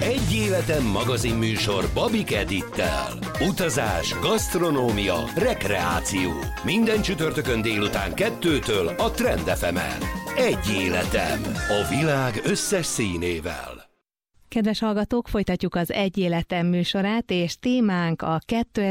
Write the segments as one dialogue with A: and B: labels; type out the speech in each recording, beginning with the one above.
A: Egy életen magazinműsor Babik Edittel. Utazás, gasztronómia, rekreáció. Minden csütörtökön délután 2-től a Trend FM-en. Egy életem. A világ összes színével.
B: Kedves hallgatók, folytatjuk az Egy életem műsorát, és témánk a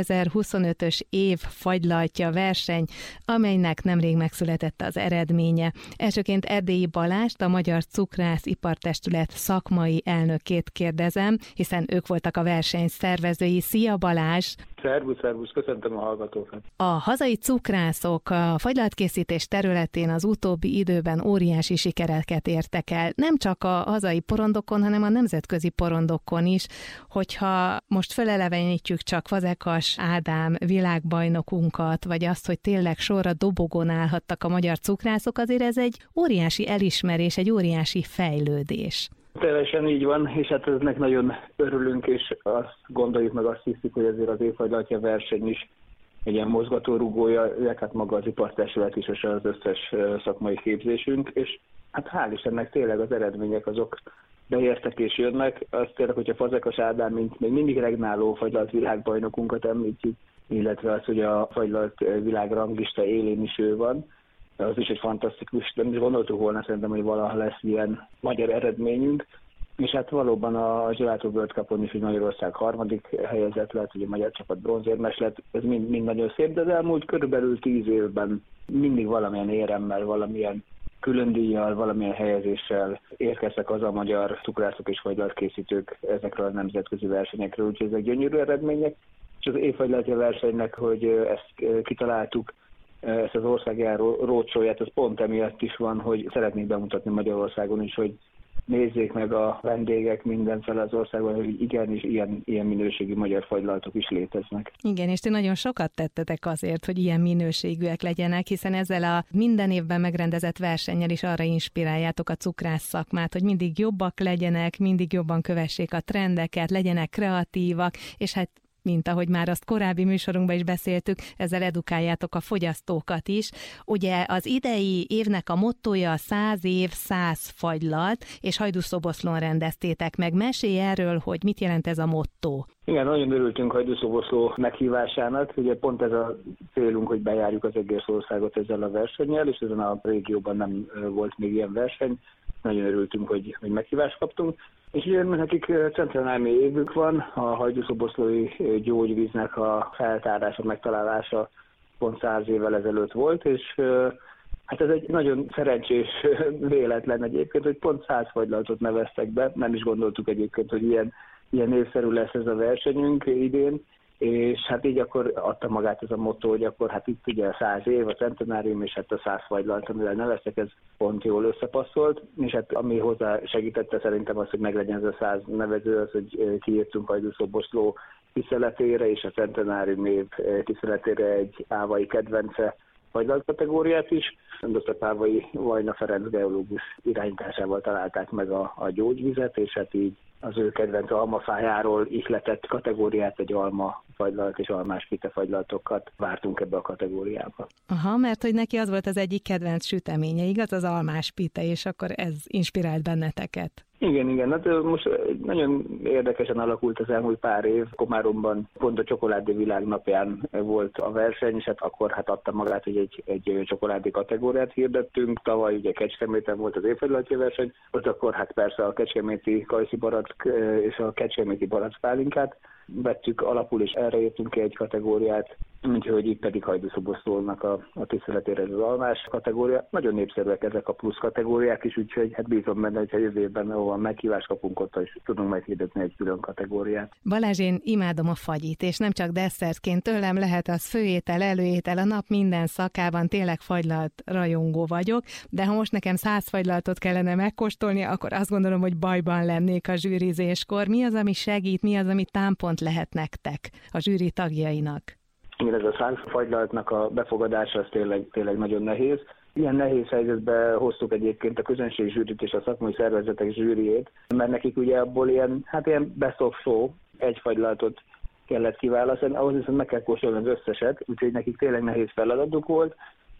B: 2025-ös év fagylaltja verseny, amelynek nemrég megszületett az eredménye. Elsőként Erdélyi Balást, a Magyar Cukrász Ipartestület szakmai elnökét kérdezem, hiszen ők voltak a verseny szervezői. Szia Balázs!
C: Szervusz, köszöntöm a hallgatókat!
B: A hazai cukrászok a fagylaltkészítés területén az utóbbi időben óriási sikereket értek el. Nem csak a hazai porondokon, hanem a nemzetközi porondokon is. Hogyha most felelevenítjük csak Fazekas Ádám világbajnokunkat, vagy azt, hogy tényleg sorra dobogon állhattak a magyar cukrászok, azért ez egy óriási elismerés, egy óriási fejlődés.
C: Teljesen így van, és hát eznek nagyon örülünk, és azt gondoljuk meg, azt hiszük, hogy azért az évfagylaltja verseny is egy ilyen mozgatórugója, hát maga az ipartestület is, és az összes szakmai képzésünk, és hát hál' Istennek tényleg az eredmények azok beértek és jönnek. Azt tényleg, hogyha Fazekas Ádám, mint még mindig regnáló fagylalt világbajnokunkat említjük, illetve az, hogy a fagylalt világranglista élén is ő van, az is egy fantasztikus, nem is gondoltuk volna szerintem, hogy valaha lesz ilyen magyar eredményünk, és hát valóban a Gelato World Cupon is, hogy Magyarország harmadik helyezett lett, hogy a magyar csapat bronzérmes lett, ez mind nagyon szép, de az elmúlt körülbelül 10 évben mindig valamilyen éremmel, valamilyen különdíjjal, valamilyen helyezéssel érkeztek az a magyar cukrászok és fagylaltkészítők ezekről a nemzetközi versenyekről, úgyhogy ezek gyönyörű eredmények, és az évfagylaltja versenynek, hogy ezt kitaláltuk, ezt az országjáró roadshow-ját, az pont emiatt is van, hogy szeretnék bemutatni Magyarországon is, hogy nézzék meg a vendégek mindenfele az országban, hogy igenis ilyen minőségű magyar fagylaltok is léteznek.
B: Igen, és ti nagyon sokat tettetek azért, hogy ilyen minőségűek legyenek, hiszen ezzel a minden évben megrendezett versennyel is arra inspiráljátok a cukrász szakmát, hogy mindig jobbak legyenek, mindig jobban kövessék a trendeket, legyenek kreatívak, és hát mint ahogy már azt korábbi műsorunkban is beszéltük, ezzel edukáljátok a fogyasztókat is. Ugye az idei évnek a mottója 100 év, 100 fagylalt, és Hajdúszoboszlón rendeztétek meg. Mesélj erről, hogy mit jelent ez a mottó.
C: Igen, nagyon örültünk Hajdúszoboszló meghívásának. Ugye pont ez a célunk, hogy bejárjuk az egész országot ezzel a versennyel, és ezen a régióban nem volt még ilyen verseny. Nagyon örültünk, hogy meghívást kaptunk. És ugye nekik centenári évük van, a hajdúszoboszlói gyógyvíznek a feltárása, megtalálása pont 100 évvel ezelőtt volt, és hát ez egy nagyon szerencsés véletlen egyébként, hogy pont 100 fagylaltot neveztek be, nem is gondoltuk egyébként, hogy ilyen népszerű lesz ez a versenyünk idén, és hát így akkor adta magát ez a motto, hogy akkor hát itt ugye 100 év, a centenárium, és hát a 100 fagylalt, amivel neveztek, ez pont jól összepasszolt, és hát ami hozzá segítette szerintem az, hogy meglegyen ez a 100 nevező, az, hogy kiírtunk Hajdúszoboszló tiszteletére, és a centenárium év tiszteletére egy ávai kedvence fagylalt kategóriát is. Dr. Pávai Vajna Ferenc geológus irányításával találták meg a gyógyvizet, és hát így az ő kedvenc almafájáról ihletett kategóriát, egy alma fagylalt és almás pitefagylatokat vártunk ebbe a kategóriába.
B: Aha, mert hogy neki az volt az egyik kedvenc süteménye, igaz, az almás pite, és akkor ez inspirált benneteket.
C: Igen, hát most nagyon érdekesen alakult az elmúlt pár év. Komáromban pont a csokoládé világnapján volt a verseny, és hát akkor adta magát, hogy egy csokoládé kategóriát hirdettünk. Tavaly ugye Kecskeméten volt az évfagylaltja verseny, ott akkor persze a kecskeméti kajszi barack és a kecskeméti barackpálinkát vettük alapul, és erre értünk ki egy kategóriát, úgyhogy itt pedig Hajdúszoboszlónak a tiszteletére az almás kategória. Nagyon népszerűek ezek a plusz kategóriák is, úgyhogy hát bízom benne, hogyha jövő évben ahol meghívást kapunk, ott is tudunk majd hirdetni egy külön kategóriát.
B: Balázs, én imádom a fagyit, és nem csak desszertként, tőlem lehet az főétel, előétel, a nap minden szakában, tényleg fagylalt rajongó vagyok, de ha most nekem 100 fagylaltot kellene megkóstolni, akkor azt gondolom, hogy bajban lennék a zsűrizéskor. Mi az, ami segít, mi az, ami támpont lehet nektek, a zsűri tagjainak?
C: Igen, ez a 100 fagylaltnak a befogadása az tényleg nagyon nehéz. Ilyen nehéz helyzetbe hoztuk egyébként a közönség zsűrit és a szakmai szervezetek zsűriét, mert nekik ugye abból ilyen best of show, egy fagylaltot kellett kiválasztani, ahhoz viszont meg kell kóstolni az összeset, úgyhogy nekik tényleg nehéz feladatuk volt,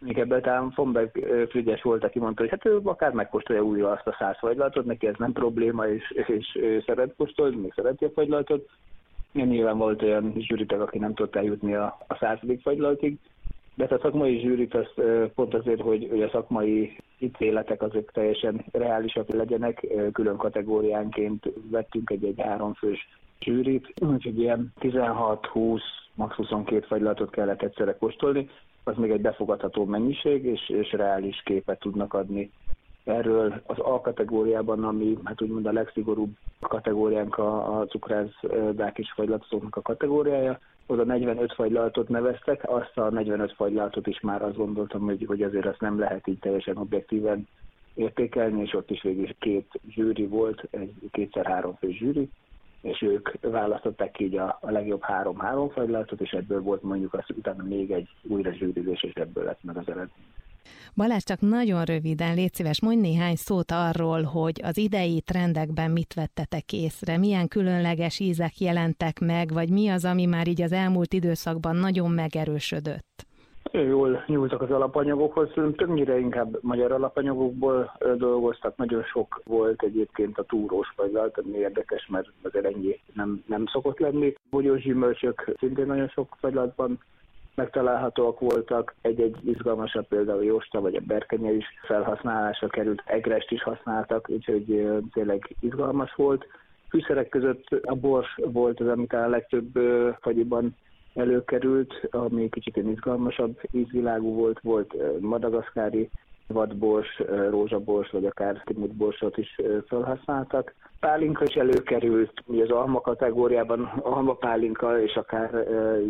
C: Még ebből talán Fomberg Frigyes volt, aki mondta, hogy hát ő akár megkóstolja újra azt a 100 fagylaltot, neki ez nem probléma, és ő szeret kóstolni, még szereti a fagylaltot. Nyilván volt olyan zsűritag, aki nem tudott eljutni a 100. fagylaltig, de a szakmai zsűrit az pont azért, hogy a szakmai ítéletek azok teljesen reálisak legyenek, külön kategóriánként vettünk egy 3 fős zsűrit, úgyhogy ilyen 16-20, max. 22 fagylatot kellett egyszerre kóstolni, az még egy befogadható mennyiség, és reális képet tudnak adni erről az A kategóriában, ami hát úgymond a legszigorúbb kategóriánk a cukrászdák és fagylatozóknak a kategóriája. Oda 45 fagylaltot neveztek, azt a 45 fagylaltot is már azt gondoltam, hogy azért azt nem lehet így teljesen objektíven értékelni, és ott is végül 2 zsűri volt, egy 2x3 fő zsűri, és ők választották így a legjobb 3 fagylaltot, és ebből volt mondjuk azt utána még egy újra zsűrizés, és ebből lett meg az eredmény.
B: Balázs, csak nagyon röviden, légy szíves, mondj néhány szót arról, hogy az idei trendekben mit vettetek észre, milyen különleges ízek jelentek meg, vagy mi az, ami már így az elmúlt időszakban nagyon megerősödött?
C: Jól nyúltak az alapanyagokhoz, többnyire inkább magyar alapanyagokból dolgoztak, nagyon sok volt egyébként a túrós fagylalt, ami érdekes, mert azért ennyi nem szokott lenni. Bogyós gyümölcsök szintén nagyon sok fagylatban megtalálhatóak voltak, egy izgalmasabb például jósta vagy a berkenye is felhasználásra került, egrest is használtak, úgyhogy tényleg izgalmas volt. Fűszerek között a bors volt az, amit a legtöbb fagyiban előkerült, ami kicsit izgalmasabb ízvilágú volt madagaszkári vadbors, rózsabors, vagy akár timutborsot is felhasználtak. Pálinka is előkerült, ugye az alma kategóriában almapálinka és akár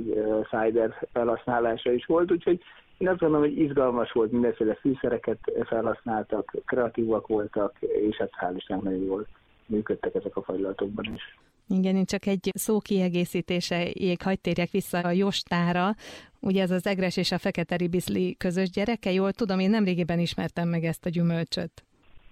C: cider felhasználása is volt, úgyhogy én azt gondolom, hogy izgalmas volt, mindenféle fűszereket felhasználtak, kreatívak voltak, és hát hál' Istennek nagyon jól működtek ezek a fagylaltokban is.
B: Igen, én csak egy szó kiegészítéseig hadd térjek vissza a jostára. Ugye ez az egres és a fekete ribizli közös gyereke, jól tudom, én nemrégiben ismertem meg ezt a gyümölcsöt.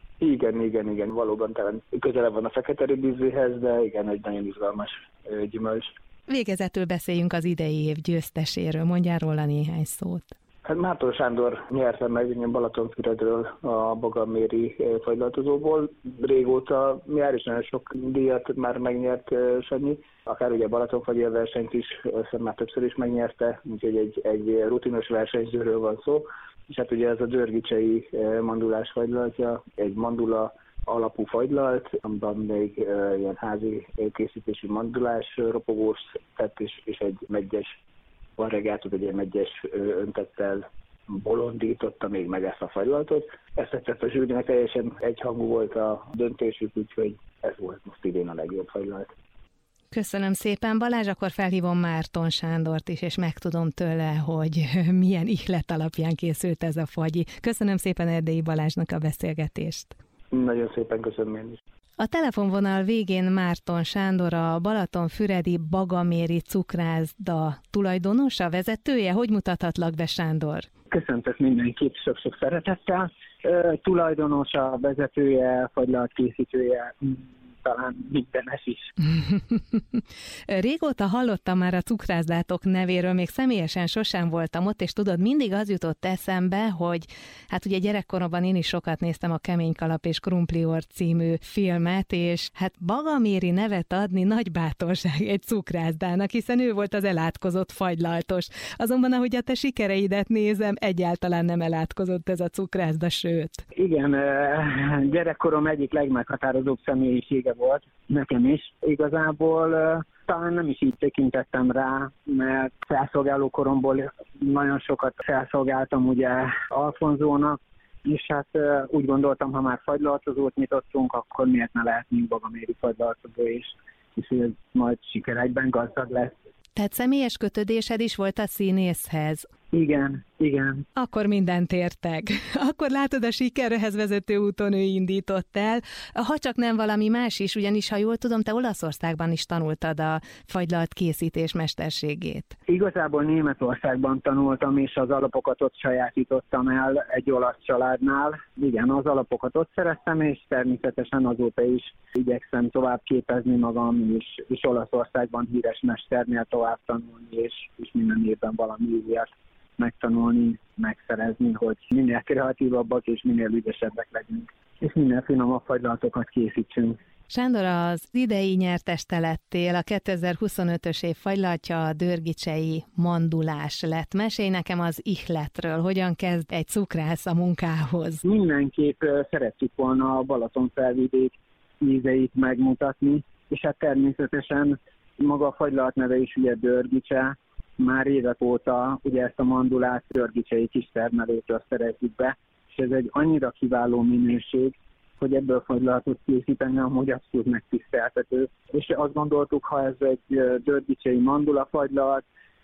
C: Igen, valóban talán közelebb van a fekete ribizlihez, de igen, egy nagyon izgalmas gyümölcs.
B: Végezetül beszéljünk az idei év győzteséről, mondjál róla néhány szót.
C: Hát Márton Sándor nyerte meg Balatonfüredről a Bagaméri fagylaltozóból. Régóta jár is nagyon sok díjat már megnyert Sanyi. Akár ugye Balatonfagyél versenyt is, aztán már többször is megnyerte, úgyhogy egy rutinos versenyzőről van szó. És hát ugye ez a Dörgicsei mandulás fagylaltja, egy mandula alapú fagylalt, amiben még ilyen házi készítésű mandulás ropogós tett, és egy meggyes varregátot, egy ilyen meggyes öntettel bolondította még meg ezt a fagylaltot. Ezt tetszett a zsűrinek, teljesen egyhangú volt a döntésük, úgyhogy ez volt most idén a legjobb fagylalt.
B: Köszönöm szépen, Balázs, akkor felhívom Márton Sándort is, és megtudom tőle, hogy milyen ihlet alapján készült ez a fagyi. Köszönöm szépen Erdélyi Balázsnak a beszélgetést.
C: Nagyon szépen köszönöm én is.
B: A telefonvonal végén Márton Sándor, a Balatonfüredi Bagaméri cukrászda tulajdonosa, vezetője. Hogy mutathatlak be, Sándor?
D: Köszöntök mindenkit sok-sok szeretettel. Tulajdonosa, vezetője, fagylalt készítője, talán mindenes is.
B: Régóta hallottam már a cukrászdátok nevéről, még személyesen sosem voltam ott, és tudod, mindig az jutott eszembe, hogy hát ugye gyerekkoromban én is sokat néztem a Kemény kalap és Krumplior című filmet, és hát Bagaméri nevet adni nagy bátorság egy cukrászdának, hiszen ő volt az elátkozott fagylaltos. Azonban, ahogy a te sikereidet nézem, egyáltalán nem elátkozott ez a cukrászda, sőt.
D: Igen, gyerekkorom egyik legmeghatározóbb személyisége volt nekem is. Igazából talán nem is így tekintettem rá, mert felszolgáló koromból nagyon sokat felszolgáltam ugye Alfonzónak, és hát úgy gondoltam, ha már fagylaltozót nyitottunk, akkor miért ne lehetnénk bagaméri fagylaltozó is, és hogy majd sikerekben gazdag lesz.
B: Tehát személyes kötődésed is volt a színészhez?
D: Igen.
B: Akkor mindent értek. Akkor látod, a sikerhez vezető úton ő indított el. Ha csak nem valami más is, ugyanis, ha jól tudom, te Olaszországban is tanultad a fagylalt készítés mesterségét.
D: Igazából Németországban tanultam, és az alapokat ott sajátítottam el egy olasz családnál. Igen, az alapokat ott szereztem, és természetesen azóta is igyekszem tovább képezni magam, és Olaszországban híres mesternél tovább tanulni, és minden évben valami újat megtanulni, megszerezni, hogy minél kreatívabbak és minél ügyesebbek legyünk, és minél finomabb fagylatokat készítsünk.
B: Sándor, az idei nyertes te lettél, a 2025-ös év fagylaltja a dörgicsei mandulás lett. Mesélj nekem az ihletről, hogyan kezd egy cukrász a munkához?
D: Mindenképp szerettük volna a Balatonfelvidék ízeit megmutatni, és hát természetesen maga a fagylalt neve is ugye dörgicse, már évek óta ugye ezt a mandulát dörgicsei kis termelőtől szeretjük be, és ez egy annyira kiváló minőség, hogy ebből fagylatot készíteni, amúgy abszolút megtiszteltető. És azt gondoltuk, ha ez egy dörgicsei mandula fagylalt,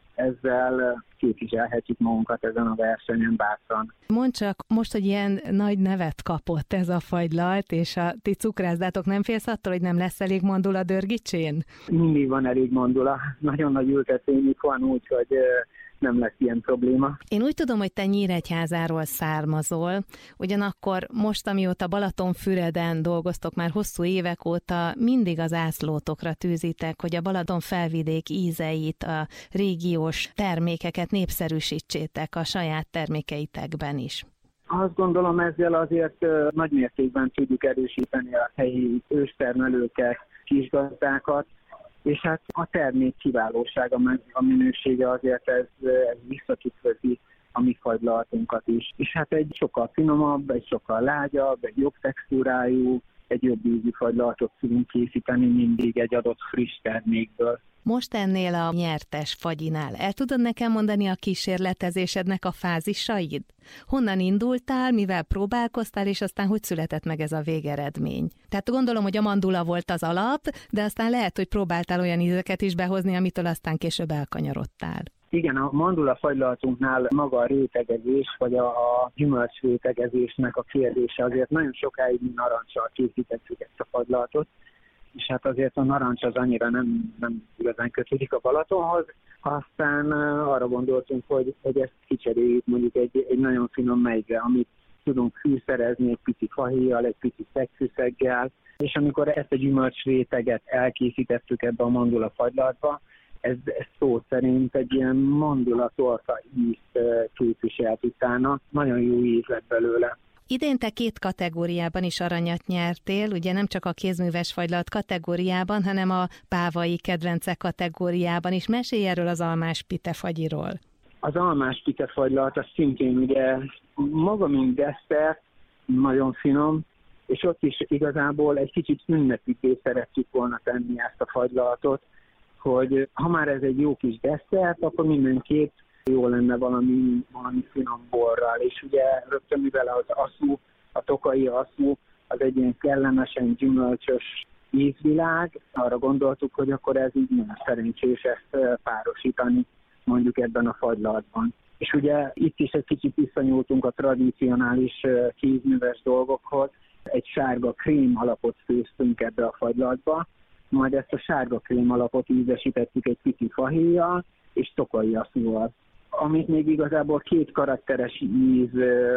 D: ezzel képviselhetjük magunkat ezen a versenyen bátran.
B: Mondd csak, most, hogy ilyen nagy nevet kapott ez a fagylalt, és a ti cukrászdátok, nem félsz attól, hogy nem lesz elég mandula dörgicsén?
D: Mindig van elég mandula. Nagyon nagy ültetvényük van, úgyhogy nem lesz ilyen probléma.
B: Én úgy tudom, hogy te Nyíregyházáról származol, ugyanakkor most, amióta Balatonfüreden dolgoztok már hosszú évek óta, mindig az zászlótokra tűzitek, hogy a Balaton felvidék ízeit, a régiós termékeket népszerűsítsétek a saját termékeitekben is.
D: Azt gondolom, ezzel azért nagy mértékben tudjuk erősíteni a helyi őstermelőket, kisgazdákat, és hát a termék kiválósága, meg a minősége azért ez visszatükrözi a mi fagylaltunkat is. És hát egy sokkal finomabb, egy sokkal lágyabb, egy jobb textúrájú, egy jobb ízű fagylaltot tudunk készíteni mindig egy adott friss termékből.
B: Most ennél a nyertes fagyinál el tudod nekem mondani a kísérletezésednek a fázisaid? Honnan indultál, mivel próbálkoztál, és aztán hogy született meg ez a végeredmény? Tehát gondolom, hogy a mandula volt az alap, de aztán lehet, hogy próbáltál olyan ízeket is behozni, amitől aztán később elkanyarodtál.
D: Igen, a mandula fagylaltunknál maga a rétegezés, vagy a gyümölcs rétegezésnek a kérdése azért nagyon sokáig mi naranccsal készítettük ezt a fagylaltot, és hát azért a narancs az annyira nem igazán kötődik a Balatonhoz. Aztán arra gondoltunk, hogy ezt kicseréljük mondjuk egy nagyon finom megyre, amit tudunk fűszerezni egy pici fahéjjal, egy pici szegfűszeggel, és amikor ezt a gyümölcs réteget elkészítettük ebbe a mandula fagylaltba, ez szó szerint egy ilyen mandula torta ízt képviselt utána. Nagyon jó íz lett belőle.
B: Idén te 2 kategóriában is aranyat nyertél, ugye nem csak a kézműves fagylalt kategóriában, hanem a pávai kedvencek kategóriában is. Mesélj erről az almás pite fagyiról.
D: Az almás pite fagylalt az szintén ugye maga mint desszert, nagyon finom, és ott is igazából egy kicsit ünnepité szeretjük volna tenni ezt a fagylaltot, hogy ha már ez egy jó kis desszert, akkor mindenképp jó lenne valami finom borral, és ugye rögtön mivel az aszú, a tokai aszú, az egy ilyen kellemesen gyümölcsös ízvilág, arra gondoltuk, hogy akkor ez így nem szerencsés ezt párosítani mondjuk ebben a fagylaltban. És ugye itt is egy kicsit visszanyúltunk a tradicionális kézműves dolgokhoz, egy sárga krém alapot főztünk ebbe a fagylaltba, majd ezt a sárga krém alapot ízesítettük egy pici fahéjjal és tokai aszúval. Amit még igazából 2 karakteres íz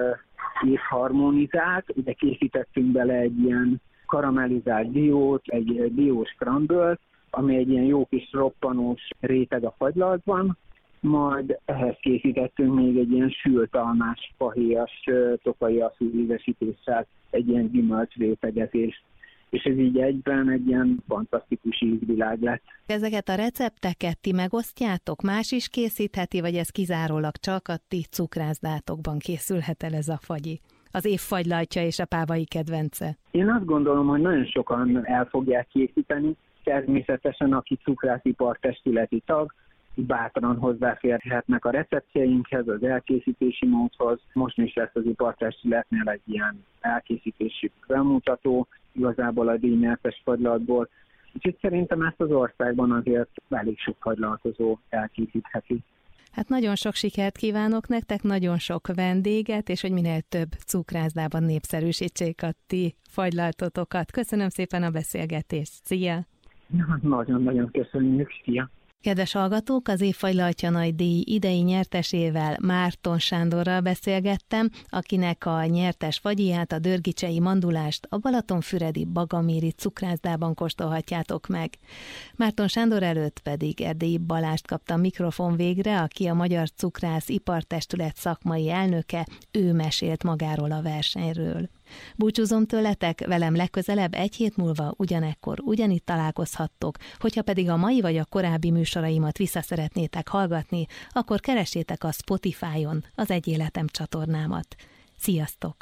D: harmonizált, ugye készítettünk bele egy ilyen karamellizált diót, egy diós crumble-t, ami egy ilyen jó kis roppanós réteg a fagylaltban, majd ehhez készítettünk még egy ilyen sült almás fahéjas tokai aszú ízesítéssel egy ilyen gyümölcs rétegezést. És ez így egyben egy ilyen fantasztikus ízvilág lett.
B: Ezeket a recepteket ti megosztjátok? Más is készítheti, vagy ez kizárólag csak a ti cukrászdátokban készülhet el ez a fagyi? Az év fagylaltja és a pávai kedvence.
D: Én azt gondolom, hogy nagyon sokan el fogják készíteni. Természetesen, aki cukrászipar-testületi tag, bátran hozzáférhetnek a receptjeinkhez, az elkészítési módhoz. Most is lesz az ipartestületnél egy ilyen elkészítési bemutató, igazából a díjnyertes fagylaltból. Úgyhogy szerintem ezt az országban azért elég sok fagylaltozó elkészítheti.
B: Hát nagyon sok sikert kívánok nektek, nagyon sok vendéget, és hogy minél több cukrászdában népszerűsítsék a ti fagylaltotokat. Köszönöm szépen a beszélgetést. Szia!
D: Nagyon-nagyon köszönjük. Szia!
B: Kedves hallgatók, az Évfagylalt Nagy-díj idei nyertesével, Márton Sándorral beszélgettem, akinek a nyertes fagyját, a dörgicsei mandulást a balatonfüredi Bagaméri cukrászdában kóstolhatjátok meg. Márton Sándor előtt pedig Erdélyi Balást kapta a mikrofon végre, aki a Magyar Cukrász Ipartestület szakmai elnöke, ő mesélt magáról a versenyről. Búcsúzom tőletek, velem legközelebb egy hét múlva ugyanekkor ugyanitt találkozhattok, hogyha pedig a mai vagy a korábbi műsoraimat vissza szeretnétek hallgatni, akkor keressétek a Spotify-on az Egy Életem csatornámat. Sziasztok!